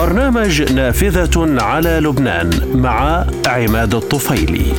برنامج نافذة على لبنان مع عماد الطفيلي.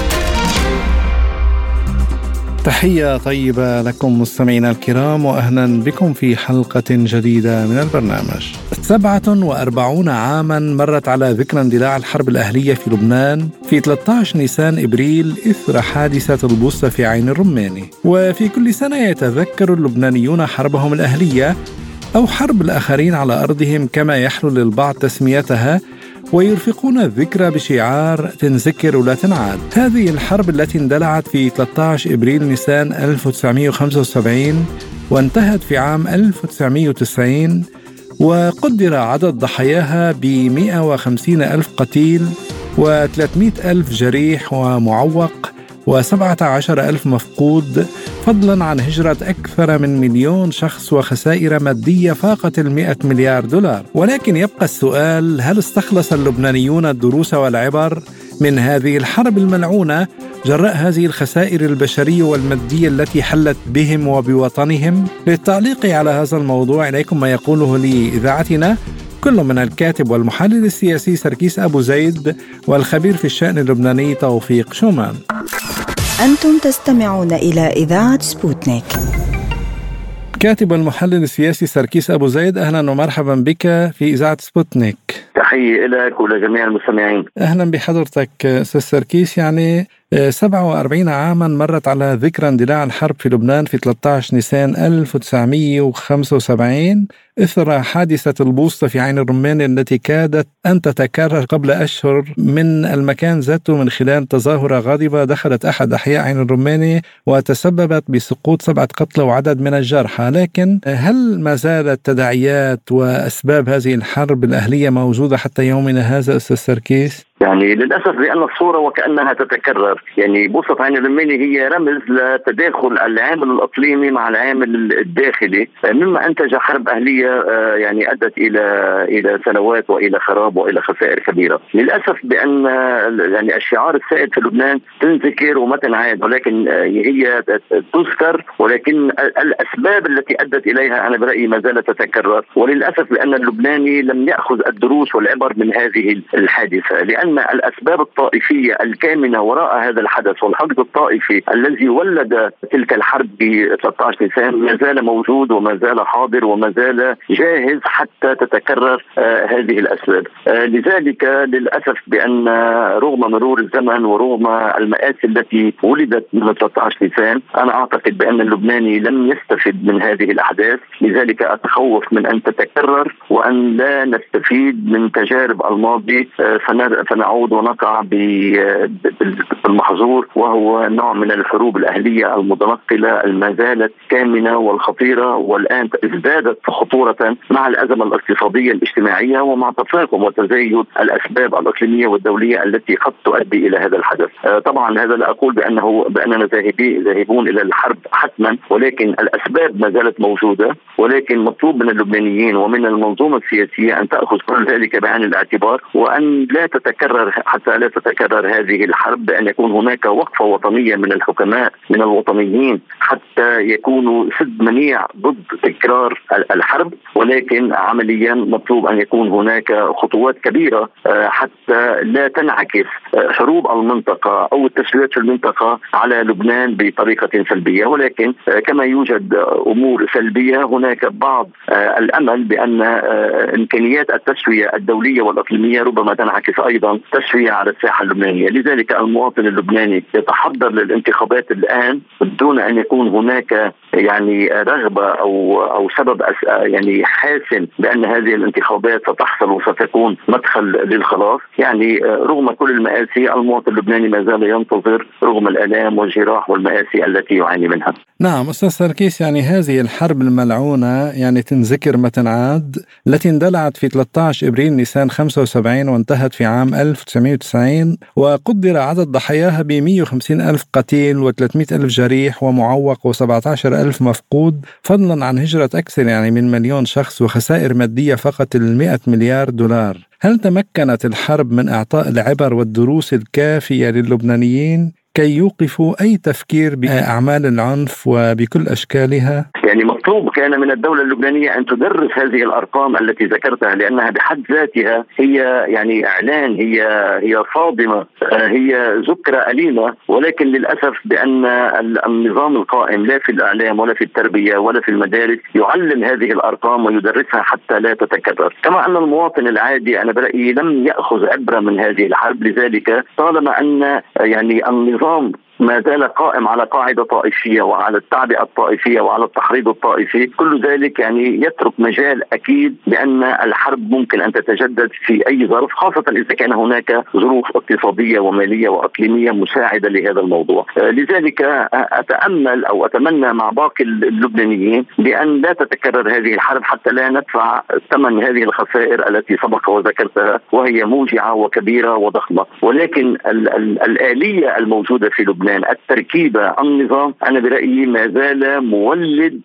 تحية طيبة لكم مستمعينا الكرام، وأهلا بكم في حلقة جديدة من البرنامج. 47 عاما مرت على ذكرى اندلاع الحرب الأهلية في لبنان في 13 نيسان إبريل إثر حادثة البوسطة في عين الرماني. وفي كل سنة يتذكر اللبنانيون حربهم الأهلية أو حرب الآخرين على أرضهم كما يحلو للبعض تسميتها، ويرفقون الذكرى بشعار تنذكر ولا تنعاد. هذه الحرب التي اندلعت في 13 إبريل نيسان 1975 وانتهت في عام 1990، وقدر عدد ضحاياها ب150 ألف قتيل و300 ألف جريح ومعوق و17 ألف مفقود، فضلا عن هجرة أكثر من 1,000,000 شخص وخسائر مادية فاقت 100 مليار دولار. ولكن يبقى السؤال: هل استخلص اللبنانيون الدروس والعبر من هذه الحرب الملعونة جراء هذه الخسائر البشرية والمادية التي حلت بهم وبوطنهم؟ للتعليق على هذا الموضوع إليكم ما يقوله لإذاعتنا كل من الكاتب والمحلل السياسي سركيس أبو زيد والخبير في الشأن اللبناني توفيق شومان. أنتم تستمعون إلى إذاعة سبوتنيك. كاتب المحلل السياسي سركيس أبو زيد، أهلا ومرحبا بك في إذاعة سبوتنيك. تحية لك ولجميع المستمعين. أهلا بحضرتك أستاذ سركيس. 47 عاما مرت على ذكرى اندلاع الحرب في لبنان في 13 نيسان 1975 إثر حادثة البوسطة في عين الرماني التي كادت أن تتكرر قبل أشهر من المكان ذاته من خلال تظاهرة غاضبة دخلت أحد أحياء عين الرماني وتسببت بسقوط 7 قتلى وعدد من الجرحى. لكن هل ما زالت تداعيات وأسباب هذه الحرب الأهلية موجودة حتى يومنا هذا أستاذ سركيس؟ للأسف لأن الصورة وكأنها تتكرر. بوسطة عين الرماني هي رمز لتداخل العامل الإقليمي مع العامل الداخلي، مما أنتج حرب أهلية أدت إلى سنوات وإلى خراب وإلى خسائر كبيرة. للأسف بأن الشعار السائد في لبنان تنذكر وما تنعاد، ولكن هي تذكر، ولكن الأسباب التي أدت إليها أنا برأيي ما زالت تتكرر. وللأسف لأن اللبناني لم يأخذ الدروس والعبر من هذه الحادثة، لأن الأسباب الطائفية الكامنة وراء هذا الحدث والحقد الطائفي الذي ولد تلك الحرب ب 13 نيسان ما زال موجود وما زال حاضر وما زال جاهز حتى تتكرر هذه الأسباب. لذلك للأسف بأن رغم مرور الزمن ورغم المآسي التي ولدت من 13 نيسان، أنا أعتقد بأن اللبناني لم يستفد من هذه الأحداث. لذلك أتخوف من أن تتكرر وأن لا نستفيد من تجارب الماضي فنعود ونقع بالمحظور، وهو نوع من الحروب الأهلية المتنقلة ما زالت كامنة والخطيرة، والآن ازدادت خطورة مع الأزمة الاقتصادية الاجتماعية ومع تفاقم وتزايد الأسباب الإقليمية والدولية التي قد تؤدي إلى هذا الحدث. طبعا هذا لا أقول بأننا ذاهبون إلى الحرب حتما، ولكن الأسباب ما زالت موجودة. ولكن مطلوب من اللبنانيين ومن المنظومة السياسية أن تأخذ كل ذلك بعين الاعتبار، وأن لا تتكرر حتى لا تتكرر هذه الحرب، بأن يكون هناك وقفة وطنية من الحكماء من الوطنيين حتى يكونوا سد منيع ضد تكرار الحرب. ولكن عمليا مطلوب أن يكون هناك خطوات كبيرة حتى لا تنعكس حروب المنطقة أو التسويات في المنطقة على لبنان بطريقة سلبية. ولكن كما يوجد أمور سلبية، هناك بعض الأمل بأن إمكانيات التسوية الدولية والإقليمية ربما تنعكس أيضا تسوية على الساحة اللبنانية. لذلك المواطن اللبناني يتحضر للانتخابات الآن دون أن يكون هناك رغبة أو سبب حاسم بأن هذه الانتخابات ستحصل وستكون مدخل للخلاص. رغم كل المآسي المواطن اللبناني ما زال ينتظر رغم الآلام والجراح والمآسي التي يعاني منها. نعم أستاذ سركيس، هذه الحرب الملعونة تنذكر ما تنعاد التي اندلعت في 13 إبريل نيسان 75 وانتهت في عام 1990، وقدر عدد ضحاياها ب150 ألف قتيل و300 ألف جريح ومعوق و17 ألف مفقود، فضلا عن هجرة أكثر من 1,000,000 شخص وخسائر مادية فقط 100 مليار دولار. هل تمكنت الحرب من إعطاء العبر والدروس الكافية للبنانيين كي يوقفوا أي تفكير بأعمال العنف وبكل أشكالها؟ يعني مطلوب كان من الدولة اللبنانية أن تدرس هذه الأرقام التي ذكرتها، لأنها بحد ذاتها هي يعني إعلان، هي صادمة، هي ذكرى أليمة، ولكن للأسف بأن النظام القائم لا في الإعلام ولا في التربية ولا في المدارس يعلم هذه الأرقام ويدرسها حتى لا تتكرر. كما أن المواطن العادي أنا برأيي لم يأخذ عبرة من هذه الحرب، لذلك طالما أن يعني النظام ما زال قائم على قاعدة طائفية وعلى التعبئة الطائفية وعلى التحريض الطائفي، كل ذلك يعني يترك مجال أكيد بأن الحرب ممكن أن تتجدد في أي ظرف، خاصة إذا كان هناك ظروف اقتصادية ومالية وإقليمية مساعدة لهذا الموضوع. لذلك أتأمل أو أتمنى مع باقي اللبنانيين بأن لا تتكرر هذه الحرب حتى لا ندفع ثمن هذه الخسائر التي سبق وذكرتها، وهي موجعة وكبيرة وضخمة. ولكن الآلية الموجودة في لبنان، التركيبة، النظام، أنا برأيي ما زال مولد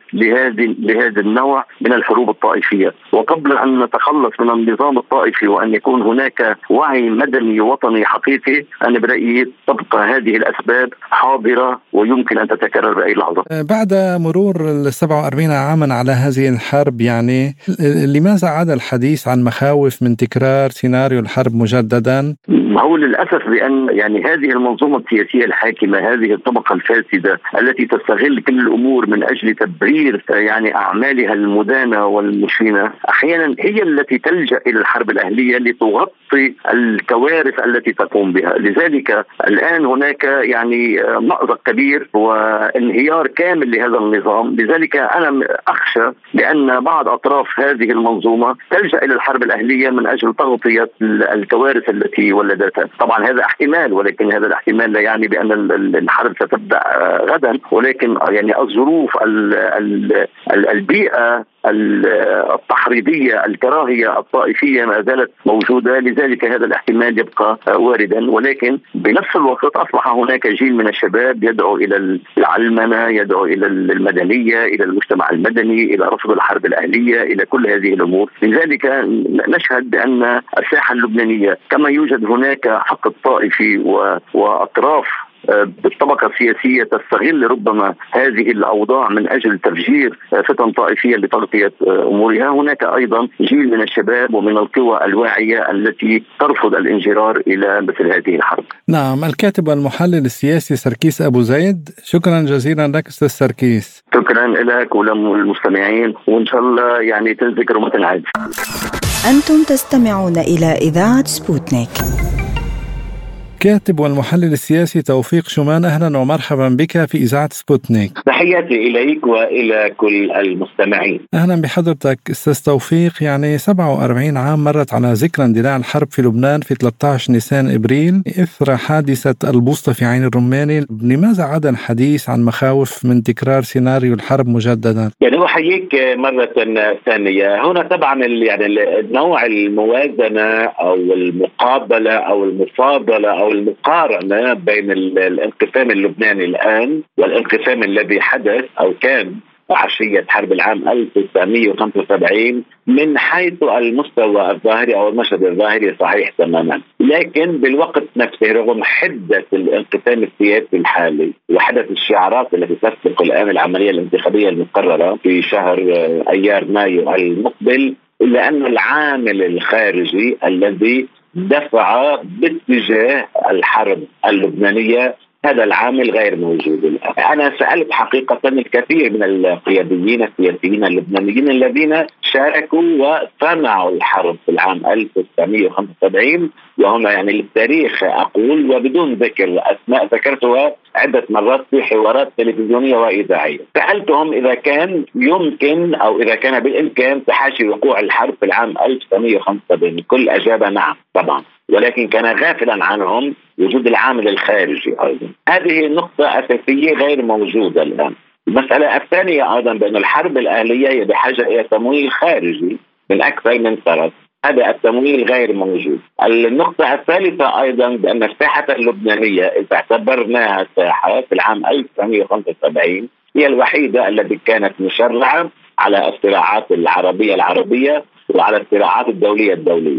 لهذا النوع من الحروب الطائفية. وقبل أن نتخلص من النظام الطائفي وأن يكون هناك وعي مدني وطني حقيقي، أنا برأيي تبقى هذه الأسباب حاضرة ويمكن أن تتكرر بأي لحظة. بعد مرور 47 عاما على هذه الحرب، يعني لماذا عاد الحديث عن مخاوف من تكرار سيناريو الحرب مجددا؟ هو للأسف بأن يعني هذه المنظومة السياسية الحاكمة، هذه الطبقة الفاسدة التي تستغل كل الأمور من أجل تبرير يعني أعمالها المدانة والمشينة، أحيانا هي التي تلجأ إلى الحرب الأهلية لتغطي الكوارث التي تقوم بها. لذلك الآن هناك يعني مأزق كبير وانهيار كامل لهذا النظام. لذلك أنا أخشى بأن بعض أطراف هذه المنظومة تلجأ إلى الحرب الأهلية من أجل تغطية الكوارث التي ولدتها. طبعا هذا احتمال، ولكن هذا الاحتمال لا يعني بأن الحرب ستبدأ غدا، ولكن يعني الظروف، البيئة التحريضية، الكراهية الطائفية ما زالت موجودة. لذلك هذا الاحتمال يبقى واردا، ولكن بنفس الوقت أصبح هناك جيل من الشباب يدعو إلى العلمنة، يدعو إلى المدنية، إلى المجتمع المدني، إلى رفض الحرب الأهلية، إلى كل هذه الأمور. لذلك نشهد بأن الساحة اللبنانية كما يوجد هناك حق الطائفي وأطراف بالطبقة السياسية تستغل ربما هذه الأوضاع من أجل تفجير فتن طائفية لتغطية أمورها، هناك أيضا جيل من الشباب ومن القوى الواعية التي ترفض الانجرار إلى مثل هذه الحرب. نعم، الكاتب والمحلل السياسي سركيس أبو زيد، شكرا جزيلا لك أستاذ سركيس. شكرا لك وللمستمعين، وإن شاء الله يعني تذكروا مثل عاد. أنتم تستمعون إلى إذاعة سبوتنيك. كاتب والمحلل السياسي توفيق شومان، أهلا ومرحبا بك في إذاعة سبوتنيك. تحياتي إليك وإلى كل المستمعين. أهلا بحضرتك أستاذ توفيق. يعني 47 عام مرت على ذكرى اندلاع الحرب في لبنان في 13 نيسان إبريل إثر حادثة البوسطة في عين الرماني. لماذا عاد الحديث عن مخاوف من تكرار سيناريو الحرب مجددا؟ يعني أحييك مرة ثانية. هنا طبعا يعني نوع الموازنة أو المقابلة أو المفاضلة أو المقارنة بين الانقسام اللبناني الآن والانقسام الذي حدث أو كان عشية حرب العام 1975 من حيث المستوى الظاهري أو المشهد الظاهري صحيح تماما، لكن بالوقت نفسه رغم حدة الانقسام السياسي الحالي وحدث الشعارات التي تسبق الآن العملية الانتخابية المقررة في شهر أيار مايو المقبل، إلا أن العامل الخارجي الذي دفع باتجاه الحرب اللبنانية هذا العامل غير موجود الآن. أنا سألت حقيقة الكثير من القياديين السياسيين اللبنانيين الذين شاركوا وصنعوا الحرب في العام 1975، وهم يعني للتاريخ أقول وبدون ذكر أسماء ذكرتها عدة مرات في حوارات تلفزيونية وإذاعية. سألتهم إذا كان يمكن أو إذا كان بالإمكان تحاشي وقوع الحرب في العام 1975. الكل أجاب نعم طبعا، ولكن كان غافلا عنهم وجود العامل الخارجي أيضا. هذه نقطة أساسية غير موجودة الآن. المسألة الثانية أيضا بأن الحرب الأهلية هي بحاجة إلى تمويل خارجي من أكثر من طرف، هذا التمويل غير موجود. النقطة الثالثة أيضا بأن الساحة اللبنانية إذا اعتبرناها ساحة في العام 1975 هي الوحيدة التي كانت مشرعة على الصراعات العربية وعلى الصراعات الدولية.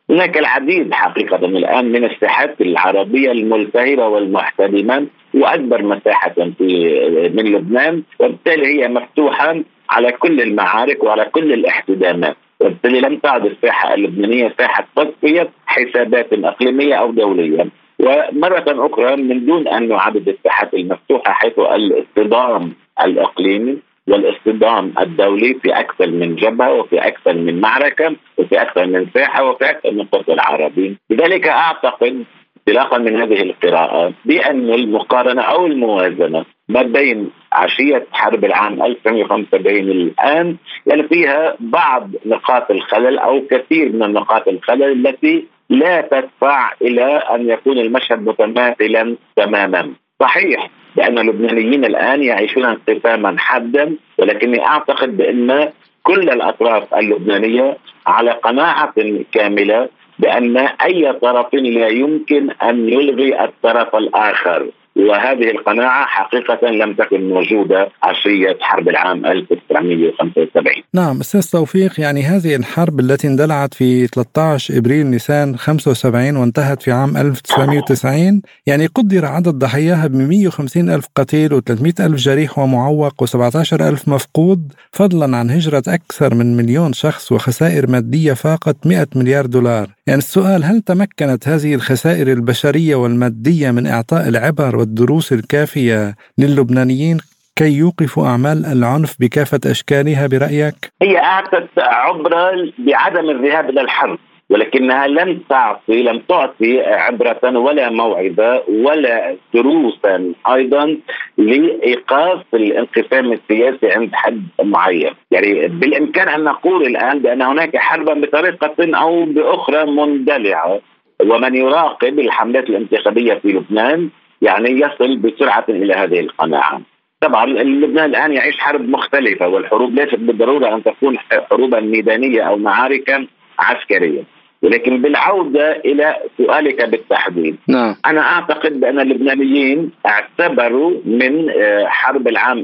هناك العديد حقيقة الآن من الساحات العربية الملتهبة والمحتدمة، وأكبر مساحة من لبنان، وبالتالي هي مفتوحة على كل المعارك وعلى كل الاحتدامات، وبالتالي لم تعد الساحة اللبنانية ساحة تصفية حسابات إقليمية أو دولية. ومرة أخرى من دون أن نعدد الساحات المفتوحة، حيث الاصطدام الإقليمي والاصطدام الدولي في أكثر من جبهة وفي أكثر من معركة وفي أكثر من ساحة وفي أكثر من قطر عربي. لذلك أعتقد انطلاقا من هذه القراءة بأن المقارنة أو الموازنة ما بين عشية حرب العام 1975 الآن يعني فيها بعض نقاط الخلل أو كثير من نقاط الخلل التي لا تدفع إلى أن يكون المشهد متماثلا تماما. صحيح لأن اللبنانيين الآن يعيشون انقساما حادا، ولكني أعتقد بأن كل الأطراف اللبنانية على قناعة كاملة بأن أي طرف لا يمكن أن يلغي الطرف الآخر، وهذه القناعة حقيقة لم تكن موجودة عشية حرب العام 1975. نعم أستاذ توفيق، يعني هذه الحرب التي اندلعت في 13 إبريل نيسان 75 وانتهت في عام 1990 يعني قدر عدد ضحاياها ب150 ألف قتيل و300 ألف جريح ومعوق و17 ألف مفقود، فضلا عن هجرة أكثر من 1,000,000 شخص وخسائر مادية فاقت 100 مليار دولار. يعني السؤال، هل تمكنت هذه الخسائر البشرية والمادية من إعطاء العبر والدروس الكافية للبنانيين كي يوقفوا أعمال العنف بكافة أشكالها برأيك؟ هي أعطت عبرة بعدم الذهاب إلى الحرب، ولكنها لم تعطي عبرة ولا موعظة ولا دروسا أيضا لإيقاف الانقسام السياسي عند حد معين. يعني بالإمكان أن نقول الآن بأن هناك حربا بطريقة أو بأخرى مندلعة، ومن يراقب الحملات الانتخابية في لبنان يعني يصل بسرعة إلى هذه القناعة. طبعا لبنان الآن يعيش حرب مختلفة، والحروب ليست بالضرورة أن تكون حروبا ميدانية أو معارك عسكرية. ولكن بالعودة إلى سؤالك بالتحديد، أنا أعتقد بأن اللبنانيين اعتبروا من حرب العام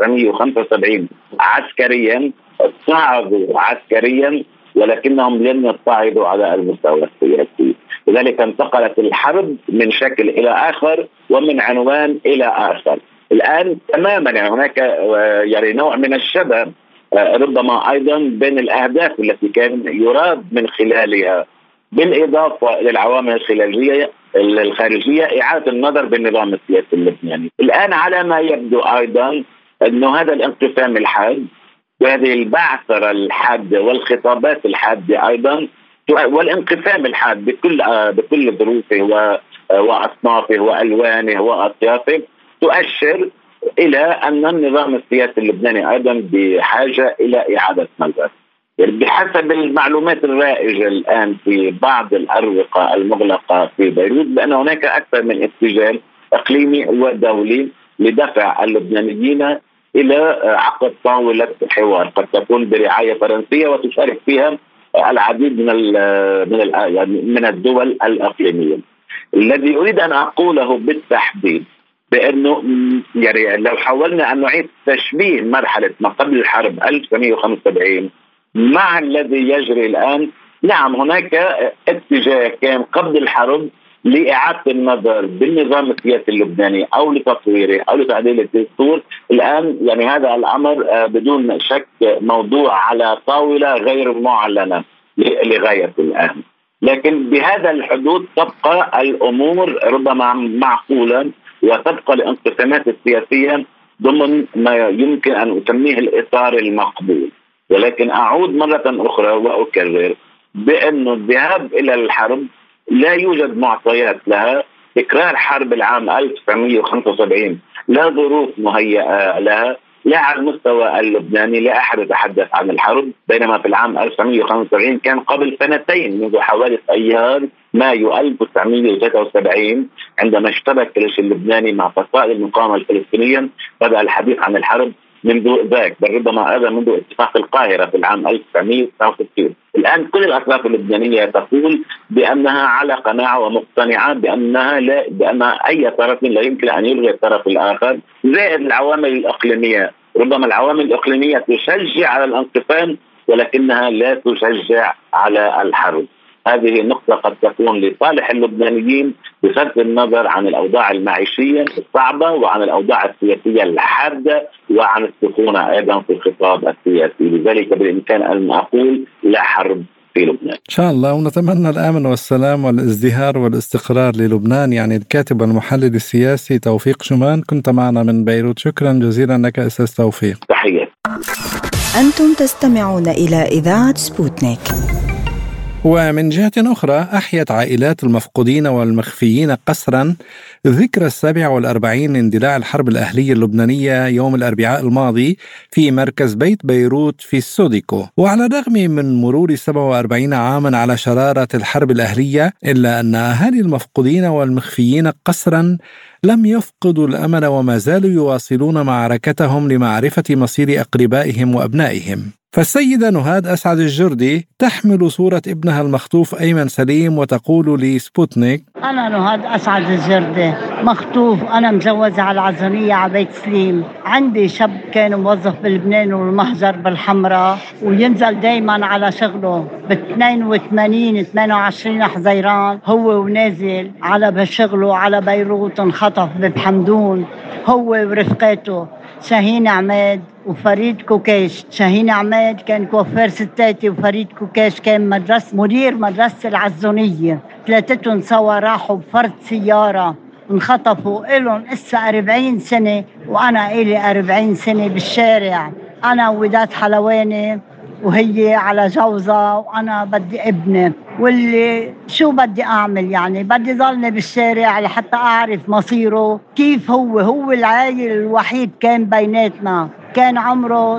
1975 عسكريا، صعدوا عسكريا، ولكنهم لم يصعدوا على المستوى السياسي. لذلك انتقلت الحرب من شكل إلى آخر ومن عنوان إلى آخر. الآن تماما يعني هناك يعني نوع من الشبه ربما أيضا بين الأهداف التي كان يراد من خلالها بالإضافة إلى العوامل الخارجية إعادة النظر بالنظام السياسي اللبناني. الآن على ما يبدو أيضا أنه هذا الانقسام الحاد وهذه البعثرة الحادة والخطابات الحادة أيضا والانقسام الحاد بكل ظروفه وأصنافه وألوانه وأطيافه تؤشر إلى أن النظام السياسي اللبناني أيضا بحاجة إلى إعادة نظر. بحسب المعلومات الرائجة الآن في بعض الأروقة المغلقة في بيروت بأن هناك أكثر من اتجاه إقليمي ودولي لدفع اللبنانيين إلى عقد طاولة حوار قد تكون برعاية فرنسية وتشارك فيها العديد من الدول الإقليمية. الذي أريد أن أقوله بالتحديد بأنه يعني لو حاولنا أن نعيد تشبيه مرحلة ما قبل الحرب 1975 مع الذي يجري الآن، نعم هناك اتجاه كان قبل الحرب لإعادة النظر بالنظام السياسي اللبناني أو لتطويره أو لتعديل الدستور. الآن يعني هذا الأمر بدون شك موضوع على طاولة غير معلنة لغاية الآن، لكن بهذا الحدود تبقى الأمور ربما معقولة وتبقى الانقسامات السياسية ضمن ما يمكن أن أسميه الإطار المقبول. ولكن أعود مرة أخرى وأكرر بأن الذهاب إلى الحرب لا يوجد معطيات لها. تكرار حرب العام 1975 لا ظروف مهيئة لها، لا على المستوى اللبناني لا أحد يتحدث عن الحرب، بينما في العام 1975 كان قبل سنتين منذ حوادث أيار مايو 1973 عندما اشتبك الجيش اللبناني مع فصائل المقاومة الفلسطينية بدأ الحديث عن الحرب منذ ذاك، بل ربما هذا منذ اتفاق القاهرة في العام 1969. الآن كل الأطراف اللبنانية تقول بأنها على قناعة ومقتنعة بأن أي طرف لا يمكن أن يلغي الطرف الآخر، زائد العوامل الإقليمية. ربما العوامل الإقليمية تشجع على الانقسام ولكنها لا تشجع على الحرب. هذه النقطة قد تكون لصالح اللبنانيين بصرف النظر عن الأوضاع المعيشية الصعبة وعن الأوضاع السياسية الحادة وعن السخونة أيضا في الخطاب السياسي. لذلك بالإمكان أن أقول لا حرب في لبنان إن شاء الله، ونتمنى الأمن والسلام والازدهار والاستقرار للبنان. يعني الكاتب والمحلل السياسي توفيق شومان، كنت معنا من بيروت. شكرا جزيلا لك أستاذ توفيق. تحية. أنتم تستمعون إلى إذاعة سبوتنيك. ومن جهة أخرى، أحيت عائلات المفقودين والمخفيين قسرا ذكرى 47 لاندلاع الحرب الأهلية اللبنانية يوم الأربعاء الماضي في مركز بيت بيروت في السوديكو. وعلى الرغم من مرور 47 عاما على شرارة الحرب الأهلية، إلا أن أهالي المفقودين والمخفيين قسرا لم يفقدوا الأمل وما زالوا يواصلون معركتهم لمعرفة مصير أقربائهم وأبنائهم. فالسيدة نهاد أسعد الجردي تحمل صورة ابنها المخطوف أيمن سليم وتقول لسبوتنيك: أنا نهاد أسعد الجردي مخطوف، أنا مجوزة على العزونية على بيت سليم. عندي شاب كان موظف بلبنان والمهجر بالحمراء، وينزل دايما على شغله ب82 28 حزيران، هو ونازل على شغله على بيروت. انخطف بحمدون هو ورفقاته شاهين عماد وفريد كوكاش. شاهين عماد كان كوفير ستاتي، وفريد كوكاش كان مدير مدرسة العزونية. ثلاثتهم سوا راحوا بفرد سيارة، انخطفوا. إلهم إسا 40 سنة وأنا إلي 40 سنة بالشارع. أنا وداد حلواني وهي على جوزة، وأنا بدي ابني. واللي شو بدي أعمل؟ يعني بدي ضلني بالشارع لحتى أعرف مصيره كيف. هو العائل الوحيد كان بيناتنا، كان عمره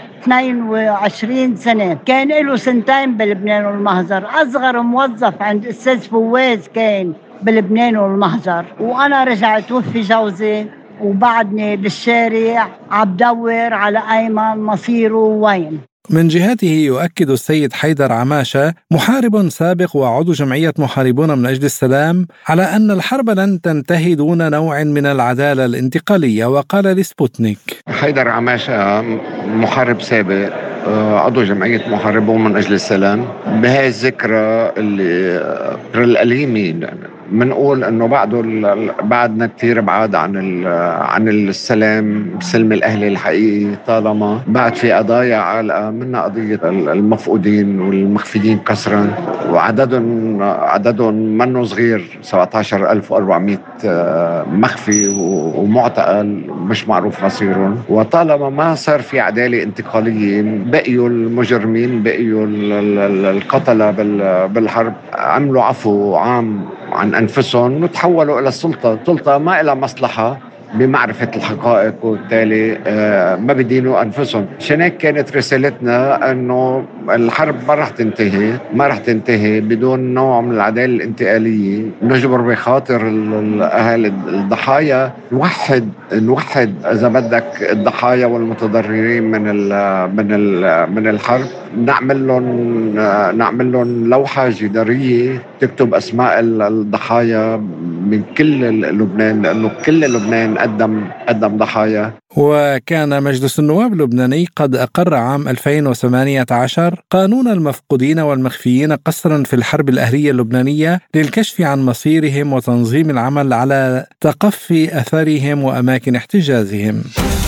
22 سنة، كان له 2 سنين بلبنان والمهجر. أصغر موظف عند أستاذ فواز كان بلبنان والمهجر. وأنا رجعت توفي جوزي وبعدني بالشارع عبدور على أيمن مصيره وين. من جهته يؤكد السيد حيدر عماشة، محارب سابق وعضو جمعية محاربون من أجل السلام، على أن الحرب لن تنتهي دون نوع من العدالة الانتقالية. وقال لسبوتنيك: حيدر عماشة محارب سابق، عضو جمعية محاربون من أجل السلام. بهاي الذكرى الأليمة منقول أنه بعدنا كتير بعاد عن السلام، سلم الأهلي الحقيقي، طالما بعد في قضايا عالقة، منها قضية المفقودين والمخفيين كسرا، وعددهم منه صغير، 17,400 مخفي ومعتقل مش معروف مصيرهم. وطالما ما صار في عدالة انتقالية، بقيوا المجرمين، بقيوا القتلة بالحرب عملوا عفو عام عن أنفسهم وتحولوا إلى السلطة ما إلى مصلحة بمعرفة الحقائق، وبالتالي ما بدينوا أنفسهم. عشان كانت رسالتنا أنه الحرب ما رح تنتهي بدون نوع من العدالة الانتقالية. نجبر بخاطر الأهالي الضحايا، نوحد إذا بدك الضحايا والمتضررين من الحرب. نعمل لهم لوحة جدارية تكتب أسماء الضحايا من كل لبنان، لأنه كل لبنان قدم ضحايا. وكان مجلس النواب اللبناني قد أقر عام 2018 قانون المفقودين والمخفيين قسرا في الحرب الأهلية اللبنانية للكشف عن مصيرهم وتنظيم العمل على تقفي أثرهم وأماكن احتجازهم.